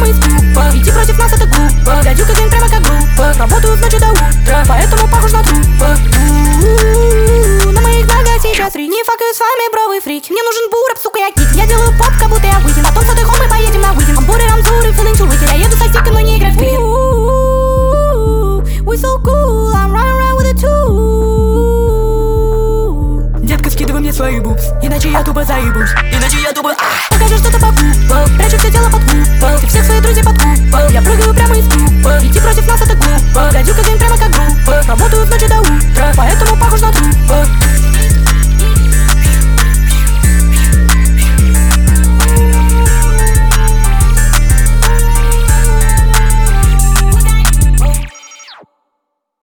из куба. Идти против нас это глупо. Гадюка гэнг прямо как группа. Работаю в ночи до утра, поэтому похож на трупа. На моих ногах сейчас три. Не факаю с вами, бровый фрик. Мне нужен бурап, сука, я кик. Я делаю поп, как будто я выйдем. Потом с этой хомой поедем на выйдем. Амбуры, рамзуры, feeling to wicked. Я еду со стиком, но не играть в крикет. We so cool, I'm running around with a tool. Детка, скидывай мне свои бубс, иначе я тупо заебусь. Покажи что-то по кубам, прячу все тело под купол. Ты всех своих друзей под купол. Я прыгаю прямо из куба. Идти против нас это глупо. Гадюка гэнг прямо как группа. Работаю в ночи до утра, поэтому похож на трупа.